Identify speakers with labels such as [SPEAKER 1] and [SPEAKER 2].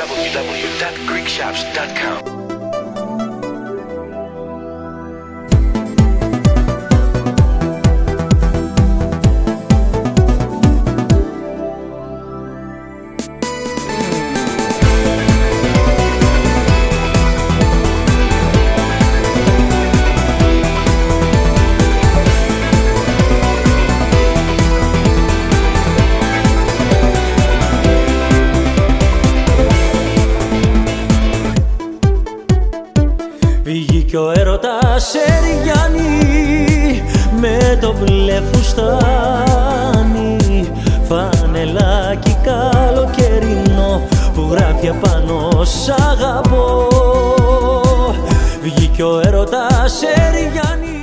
[SPEAKER 1] www.greekshops.com.
[SPEAKER 2] Βγήκε ο έρωτας Σεριάννη με το μπλε φουστάνι, φανελάκι καλοκαιρινό που γράφει απάνω σ' αγαπώ. Βγήκε ο έρωτας Σεριάννη.